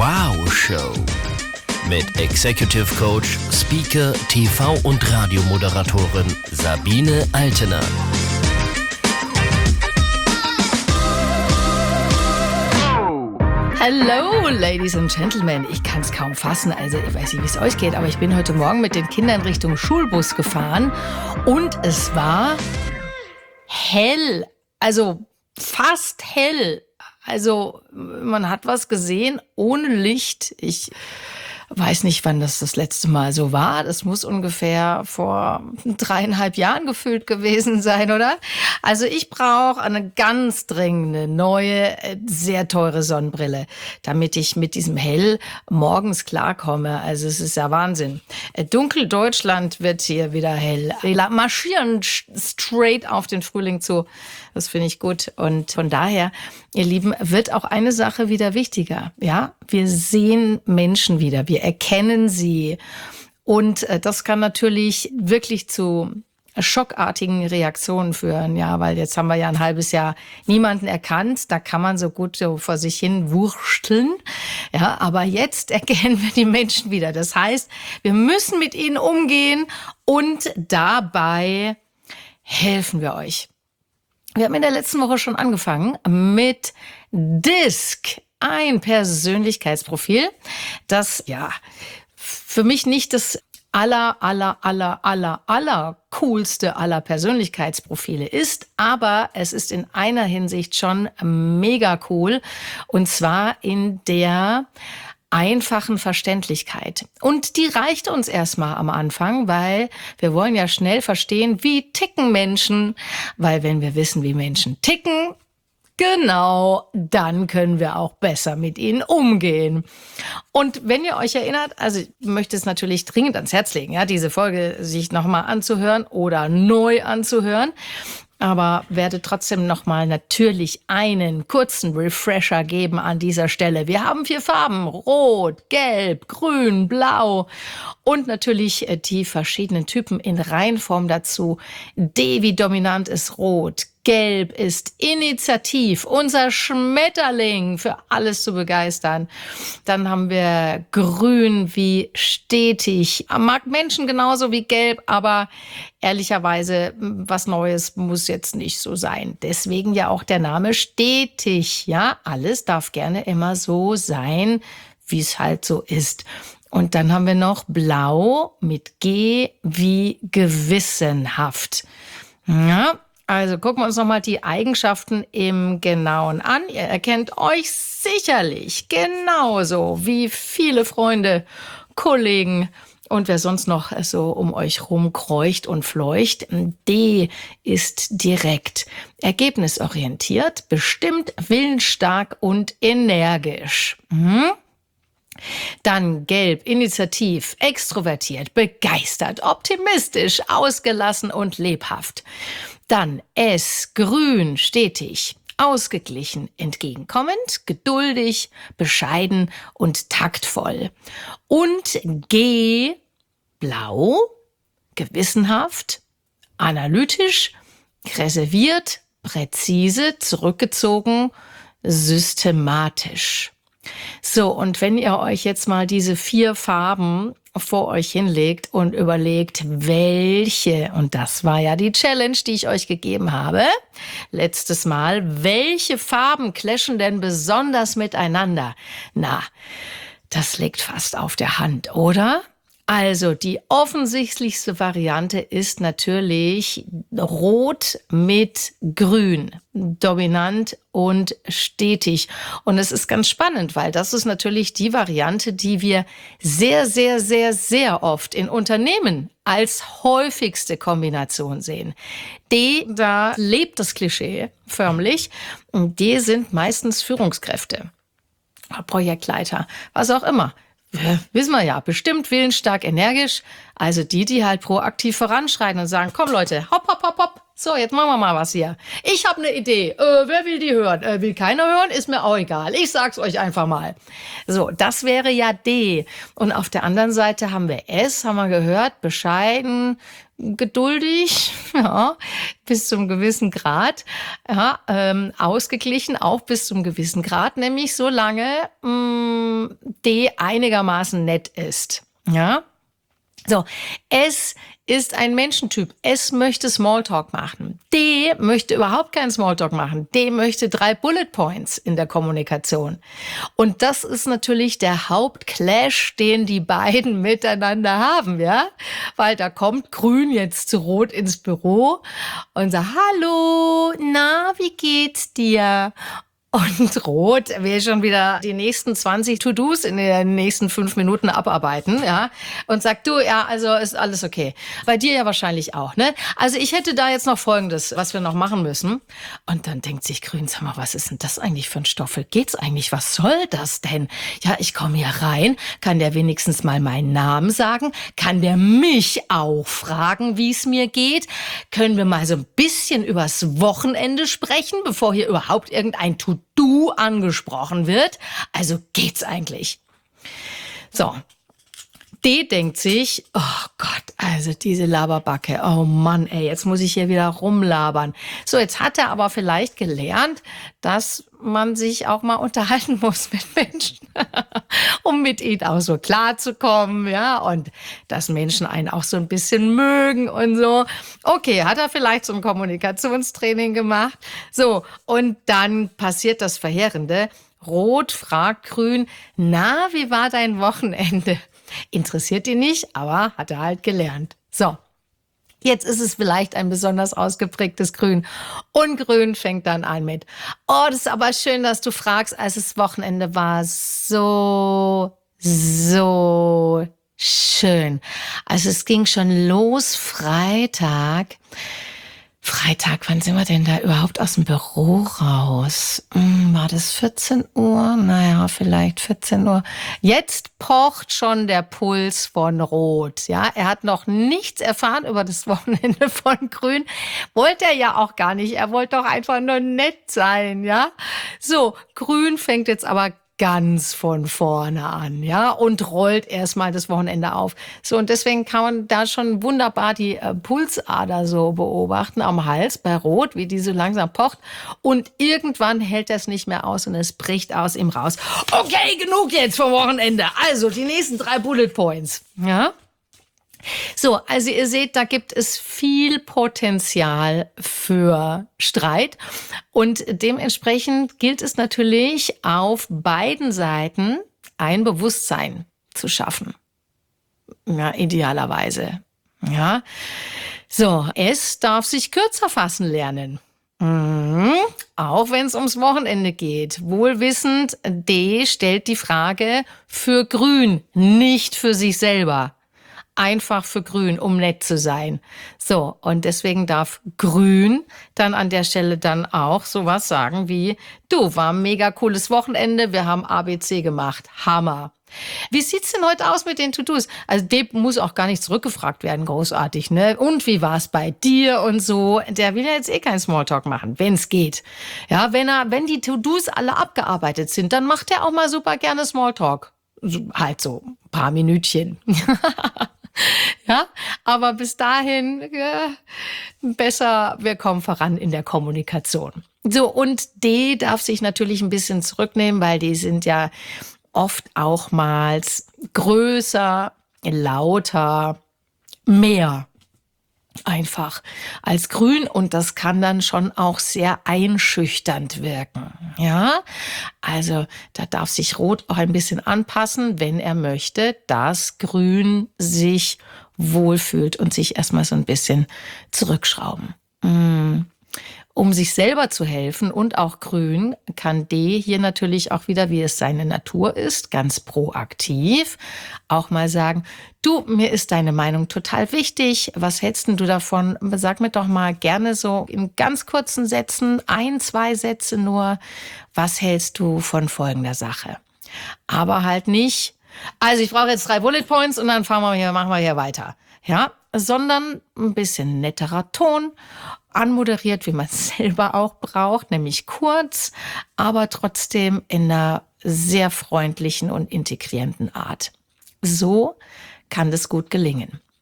Wow Show mit Executive Coach, Speaker, TV- und Radiomoderatorin Sabine Altener. Hello, Ladies and Gentlemen. Ich kann es kaum fassen. Also ich weiß nicht, wie es euch geht, aber ich bin heute Morgen mit den Kindern Richtung Schulbus gefahren und es war hell. Also fast hell. Also man hat was gesehen ohne Licht. Ich weiß nicht, wann das letzte Mal so war. Das muss ungefähr vor 3,5 Jahren gefühlt gewesen sein, oder? Also ich brauche eine ganz dringende, neue, sehr teure Sonnenbrille, damit ich mit diesem Hell morgens klarkomme. Also es ist ja Wahnsinn. Dunkeldeutschland wird hier wieder hell. Wir marschieren straight auf den Frühling zu. Das finde ich gut. Und von daher, ihr Lieben, wird auch eine Sache wieder wichtiger. Ja, wir sehen Menschen wieder. Wir erkennen sie. Und das kann natürlich wirklich zu schockartigen Reaktionen führen. Ja, weil jetzt haben wir ja ein halbes Jahr niemanden erkannt. Da kann man so gut so vor sich hin wursteln. Ja, aber jetzt erkennen wir die Menschen wieder. Das heißt, wir müssen mit ihnen umgehen und dabei helfen wir euch. Wir haben in der letzten Woche schon angefangen mit DISC, ein Persönlichkeitsprofil, das ja für mich nicht das coolste aller Persönlichkeitsprofile ist, aber es ist in einer Hinsicht schon mega cool, und zwar in der einfachen Verständlichkeit. Und die reicht uns erstmal am Anfang, weil wir wollen ja schnell verstehen, wie ticken Menschen, weil wenn wir wissen, wie Menschen ticken, genau, dann können wir auch besser mit ihnen umgehen. Und wenn ihr euch erinnert, also ich möchte es natürlich dringend ans Herz legen, ja, diese Folge sich nochmal anzuhören oder neu anzuhören. Aber werde trotzdem nochmal natürlich einen kurzen Refresher geben an dieser Stelle. Wir haben 4 Farben: Rot, Gelb, Grün, Blau und natürlich die verschiedenen Typen in Reihenform dazu. D wie dominant ist Rot. Gelb ist initiativ, unser Schmetterling, für alles zu begeistern. Dann haben wir Grün wie stetig. Mag Menschen genauso wie Gelb, aber ehrlicherweise was Neues muss jetzt nicht so sein. Deswegen ja auch der Name stetig. Ja, alles darf gerne immer so sein, wie es halt so ist. Und dann haben wir noch Blau mit G wie gewissenhaft. Ja, also gucken wir uns nochmal die Eigenschaften im Genauen an. Ihr erkennt euch sicherlich genauso wie viele Freunde, Kollegen und wer sonst noch so um euch rumkreucht und fleucht. D ist direkt, ergebnisorientiert, bestimmt, willensstark und energisch. Dann Gelb, initiativ, extrovertiert, begeistert, optimistisch, ausgelassen und lebhaft. Dann S, grün, stetig, ausgeglichen, entgegenkommend, geduldig, bescheiden und taktvoll. Und G, blau, gewissenhaft, analytisch, reserviert, präzise, zurückgezogen, systematisch. So, und wenn ihr euch jetzt mal diese 4 Farben vor euch hinlegt und überlegt, welche, und das war ja die Challenge, die ich euch gegeben habe, letztes Mal, welche Farben clashen denn besonders miteinander? Na, das liegt fast auf der Hand, oder? Also die offensichtlichste Variante ist natürlich Rot mit Grün, dominant und stetig. Und es ist ganz spannend, weil das ist natürlich die Variante, die wir sehr, sehr, sehr, sehr oft in Unternehmen als häufigste Kombination sehen. D, da lebt das Klischee förmlich. Und D sind meistens Führungskräfte, Projektleiter, was auch immer. Wissen wir ja, bestimmt willensstark, energisch. Also die halt proaktiv voranschreiten und sagen, komm Leute, hopp, hopp, hopp, hopp. So, jetzt machen wir mal was hier. Ich habe eine Idee. Wer will die hören? Will keiner hören? Ist mir auch egal. Ich sag's euch einfach mal. So, das wäre ja D. Und auf der anderen Seite haben wir S, haben wir gehört, bescheiden, geduldig, ja, bis zum gewissen Grad, ja, ausgeglichen auch bis zum gewissen Grad, nämlich solange D einigermaßen nett ist, ja. So, S ist ein Menschentyp. S möchte Smalltalk machen. D möchte überhaupt keinen Smalltalk machen. D möchte 3 Bullet Points in der Kommunikation. Und das ist natürlich der Hauptclash, den die beiden miteinander haben, ja? Weil da kommt Grün jetzt zu Rot ins Büro und sagt, hallo, na, wie geht's dir? Und Rot will schon wieder die nächsten 20 To-Dos in den nächsten 5 Minuten abarbeiten, ja. Und sagt, du, ja, also ist alles okay. Bei dir ja wahrscheinlich auch, ne? Also ich hätte da jetzt noch Folgendes, was wir noch machen müssen. Und dann denkt sich Grün, sag mal, was ist denn das eigentlich für ein Stoffel? Geht's eigentlich? Was soll das denn? Ja, ich komme hier rein, kann der wenigstens mal meinen Namen sagen? Kann der mich auch fragen, wie es mir geht? Können wir mal so ein bisschen übers Wochenende sprechen, bevor hier überhaupt irgendein To-Do angesprochen wird? Also geht's eigentlich? So. D denkt sich, oh Gott, also diese Laberbacke, oh Mann, ey, jetzt muss ich hier wieder rumlabern. So, jetzt hat er aber vielleicht gelernt, dass man sich auch mal unterhalten muss mit Menschen, um mit ihnen auch so klarzukommen, ja, und dass Menschen einen auch so ein bisschen mögen und so. Okay, hat er vielleicht so ein Kommunikationstraining gemacht. So, und dann passiert das Verheerende. Rot fragt Grün, na, wie war dein Wochenende? Interessiert ihn nicht, aber hat er halt gelernt. So, jetzt ist es vielleicht ein besonders ausgeprägtes Grün. Und Grün fängt dann an mit, oh, das ist aber schön, dass du fragst, als das Wochenende war so schön. Also es ging schon los Freitag, wann sind wir denn da überhaupt aus dem Büro raus? War das 14 Uhr? Naja, vielleicht 14 Uhr. Jetzt pocht schon der Puls von Rot. Ja, er hat noch nichts erfahren über das Wochenende von Grün. Wollte er ja auch gar nicht. Er wollte doch einfach nur nett sein, ja. So, Grün fängt jetzt aber ganz von vorne an, ja, und rollt erstmal das Wochenende auf. So, und deswegen kann man da schon wunderbar die Pulsader so beobachten am Hals bei Rot, wie die so langsam pocht. Und irgendwann hält er es nicht mehr aus und es bricht aus ihm raus. Okay, genug jetzt vom Wochenende. Also, die nächsten 3 Bullet Points, ja. So, also ihr seht, da gibt es viel Potenzial für Streit und dementsprechend gilt es natürlich auf beiden Seiten ein Bewusstsein zu schaffen. Ja, idealerweise. Ja. So, S darf sich kürzer fassen lernen. Auch wenn es ums Wochenende geht. Wohlwissend, D stellt die Frage für Grün, nicht für sich selber. Einfach für Grün, um nett zu sein. So, und deswegen darf Grün dann an der Stelle dann auch sowas sagen wie, du, war ein mega cooles Wochenende, wir haben ABC gemacht. Hammer. Wie sieht's denn heute aus mit den To-Dos? Also dem muss auch gar nicht zurückgefragt werden, großartig, ne? Und wie war's bei dir und so? Der will ja jetzt keinen Smalltalk machen, wenn's geht. Ja, wenn die To-Dos alle abgearbeitet sind, dann macht er auch mal super gerne Smalltalk. Halt so ein paar Minütchen. Ja, aber bis dahin besser, wir kommen voran in der Kommunikation. So, und D darf sich natürlich ein bisschen zurücknehmen, weil die sind ja oft auch mal größer, lauter, mehr einfach als Grün und das kann dann schon auch sehr einschüchternd wirken. Ja, also da darf sich Rot auch ein bisschen anpassen, wenn er möchte, dass Grün sich wohlfühlt und sich erstmal so ein bisschen zurückschrauben. Um sich selber zu helfen und auch Grün kann D hier natürlich auch wieder, wie es seine Natur ist, ganz proaktiv auch mal sagen, du, mir ist deine Meinung total wichtig. Was hältst denn du davon? Sag mir doch mal gerne so in ganz kurzen Sätzen, 1, 2 Sätze nur, was hältst du von folgender Sache? Aber halt nicht, also ich brauche jetzt 3 Bullet Points und dann machen wir hier weiter. Ja, sondern ein bisschen netterer Ton, anmoderiert, wie man es selber auch braucht, nämlich kurz, aber trotzdem in einer sehr freundlichen und integrierenden Art. So kann das gut gelingen.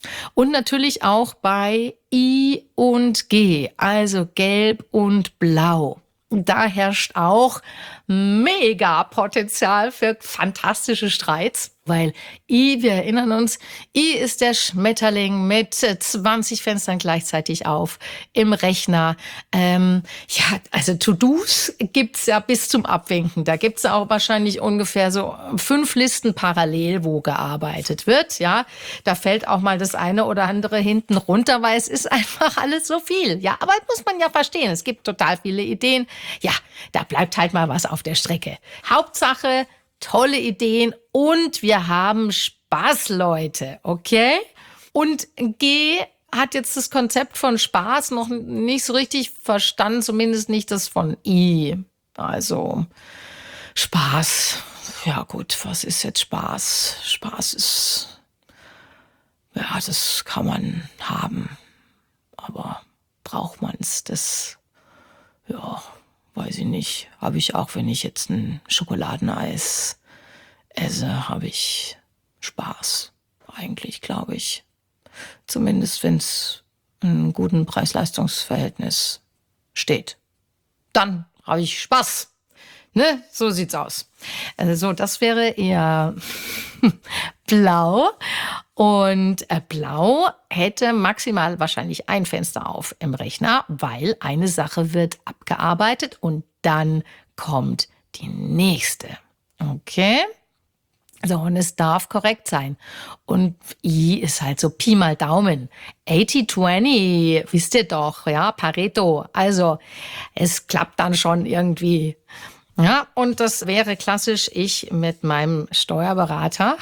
Und natürlich auch bei I und G, also Gelb und Blau. Da herrscht auch mega Potenzial für fantastische Streits, weil I, wir erinnern uns, I ist der Schmetterling mit 20 Fenstern gleichzeitig auf im Rechner. Also To-Dos gibt's ja bis zum Abwinken. Da gibt's auch wahrscheinlich ungefähr so 5 Listen parallel, wo gearbeitet wird. Ja, da fällt auch mal das eine oder andere hinten runter, weil es ist einfach alles so viel. Ja, aber das muss man ja verstehen. Es gibt total viele Ideen. Ja, da bleibt halt mal was auf der Strecke. Hauptsache, tolle Ideen und wir haben Spaß, Leute, okay? Und G hat jetzt das Konzept von Spaß noch nicht so richtig verstanden, zumindest nicht das von I. Also Spaß, ja gut, was ist jetzt Spaß? Spaß ist, ja, das kann man haben, aber braucht man es? Das, ja, weiß ich nicht. Habe ich auch, wenn ich jetzt ein Schokoladeneis esse, habe ich Spaß. Eigentlich, glaube ich. Zumindest, wenn es in einem guten Preis-Leistungs-Verhältnis steht. Dann habe ich Spaß. Ne? So sieht's aus. Also das wäre eher blau. Und blau hätte maximal wahrscheinlich ein Fenster auf im Rechner, weil eine Sache wird abgearbeitet und dann kommt die nächste. Okay? So, und es darf korrekt sein. Und I ist halt so Pi mal Daumen. 80-20, wisst ihr doch, ja, Pareto. Also, es klappt dann schon irgendwie. Ja, und das wäre klassisch ich mit meinem Steuerberater.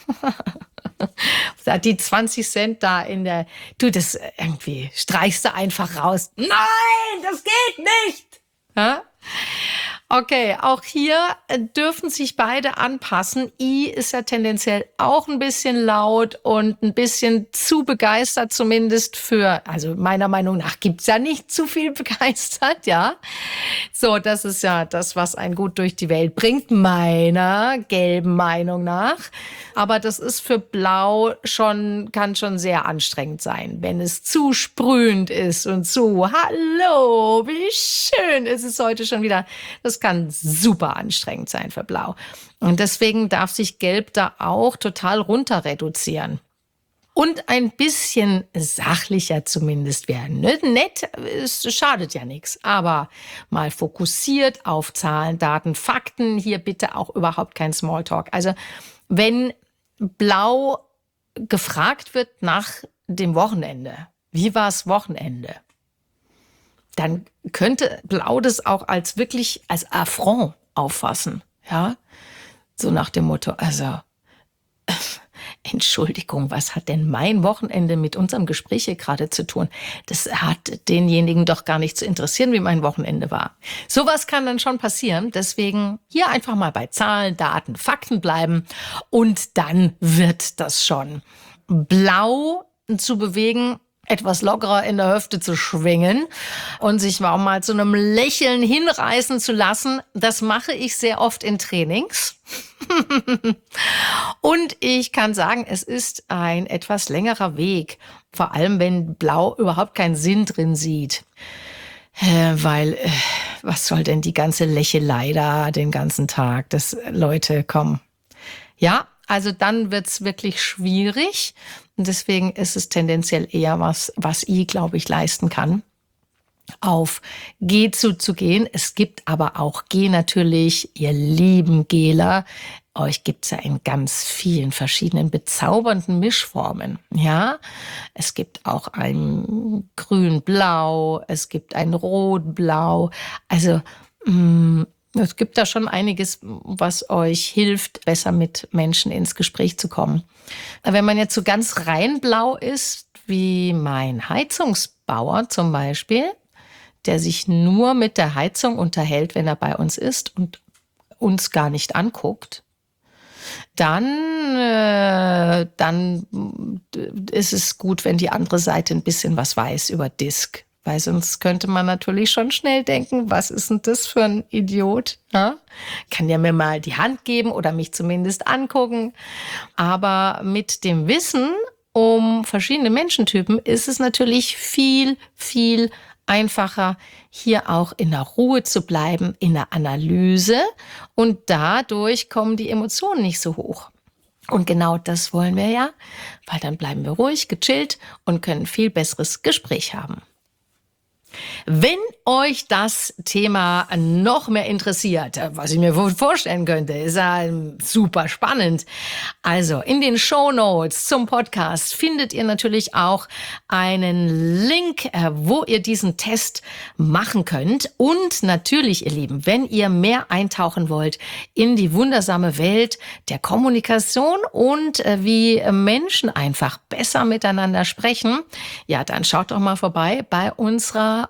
Die 20 Cent da das irgendwie streichst du einfach raus. Nein, das geht nicht. Ja? Okay, auch hier dürfen sich beide anpassen. I ist ja tendenziell auch ein bisschen laut und ein bisschen zu begeistert zumindest also meiner Meinung nach gibt's ja nicht zu viel begeistert, ja. So, das ist ja das, was einen gut durch die Welt bringt, meiner gelben Meinung nach. Aber das ist für Blau kann schon sehr anstrengend sein, wenn es zu sprühend ist und hallo, wie schön ist es heute schon wieder. Das kann super anstrengend sein für Blau. Und deswegen darf sich Gelb da auch total runter reduzieren. Und ein bisschen sachlicher zumindest werden. Nett, es schadet ja nichts, aber mal fokussiert auf Zahlen, Daten, Fakten. Hier bitte auch überhaupt kein Smalltalk. Also wenn Blau gefragt wird nach dem Wochenende, wie war das Wochenende? Dann könnte Blau das auch als Affront auffassen. Ja, so nach dem Motto, also Entschuldigung, was hat denn mein Wochenende mit unserem Gespräch hier gerade zu tun? Das hat denjenigen doch gar nicht zu interessieren, wie mein Wochenende war. Sowas kann dann schon passieren. Deswegen hier einfach mal bei Zahlen, Daten, Fakten bleiben und dann wird das schon. Blau zu bewegen, etwas lockerer in der Hüfte zu schwingen und sich auch mal zu einem Lächeln hinreißen zu lassen. Das mache ich sehr oft in Trainings. Und ich kann sagen, es ist ein etwas längerer Weg, vor allem wenn Blau überhaupt keinen Sinn drin sieht. Weil, was soll denn die ganze Lächelei da den ganzen Tag? Leute, komm. Ja, also dann wird's wirklich schwierig. Und deswegen ist es tendenziell eher was I, glaube ich, leisten kann, auf G zuzugehen. Es gibt aber auch G natürlich, ihr lieben Gler. Euch gibt's ja in ganz vielen verschiedenen bezaubernden Mischformen. Ja, es gibt auch ein Grün-Blau, es gibt ein Rot-Blau. Also es gibt da schon einiges, was euch hilft, besser mit Menschen ins Gespräch zu kommen. Wenn man jetzt so ganz rein blau ist, wie mein Heizungsbauer zum Beispiel, der sich nur mit der Heizung unterhält, wenn er bei uns ist und uns gar nicht anguckt, dann ist es gut, wenn die andere Seite ein bisschen was weiß über Disk. Weil sonst könnte man natürlich schon schnell denken, was ist denn das für ein Idiot? Ja? Kann ja mir mal die Hand geben oder mich zumindest angucken. Aber mit dem Wissen, um verschiedene Menschentypen ist es natürlich viel, viel einfacher, hier auch in der Ruhe zu bleiben, in der Analyse, und dadurch kommen die Emotionen nicht so hoch. Und genau das wollen wir ja, weil dann bleiben wir ruhig, gechillt und können viel besseres Gespräch haben. Wenn euch das Thema noch mehr interessiert, was ich mir vorstellen könnte, ist ja super spannend. Also in den Shownotes zum Podcast findet ihr natürlich auch einen Link, wo ihr diesen Test machen könnt. Und natürlich, ihr Lieben, wenn ihr mehr eintauchen wollt in die wundersame Welt der Kommunikation und wie Menschen einfach besser miteinander sprechen, ja, dann schaut doch mal vorbei bei unserer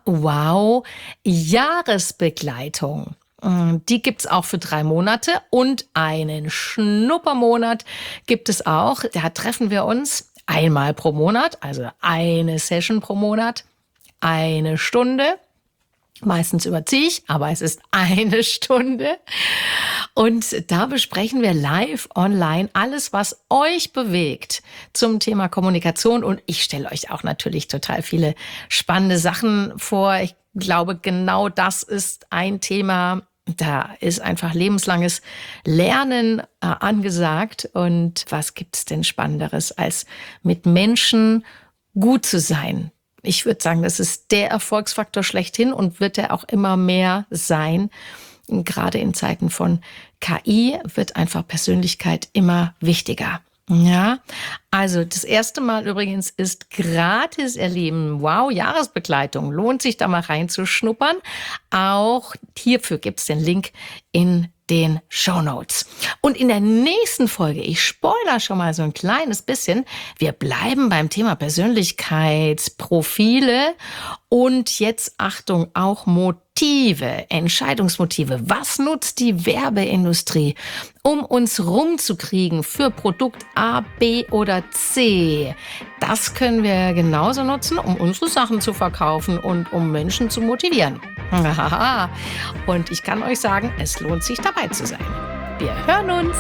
Jahresbegleitung. Die gibt's auch für 3 Monate und einen Schnuppermonat gibt es auch. Da treffen wir uns einmal pro Monat, also eine Session pro Monat, 1 Stunde. Meistens überziehe ich, aber es ist 1 Stunde. Und da besprechen wir live online alles, was euch bewegt zum Thema Kommunikation. Und ich stelle euch auch natürlich total viele spannende Sachen vor. Ich glaube, genau das ist ein Thema. Da ist einfach lebenslanges Lernen angesagt. Und was gibt's denn Spannenderes, als mit Menschen gut zu sein? Ich würde sagen, das ist der Erfolgsfaktor schlechthin und wird er auch immer mehr sein. Gerade in Zeiten von KI wird einfach Persönlichkeit immer wichtiger. Ja, also das erste Mal übrigens ist gratis, ihr Lieben. Wow, Jahresbegleitung. Lohnt sich da mal reinzuschnuppern. Auch hierfür gibt's den Link in den Shownotes. Und in der nächsten Folge, ich spoiler schon mal so ein kleines bisschen, wir bleiben beim Thema Persönlichkeitsprofile und jetzt Achtung, auch Motive, Entscheidungsmotive. Was nutzt die Werbeindustrie, um uns rumzukriegen für Produkt A, B oder C? Das können wir genauso nutzen, um unsere Sachen zu verkaufen und um Menschen zu motivieren. Und ich kann euch sagen, es lohnt sich dabei zu sein. Wir hören uns.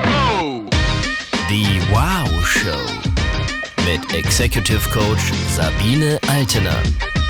Die Wow Show mit Executive Coach Sabine Altener.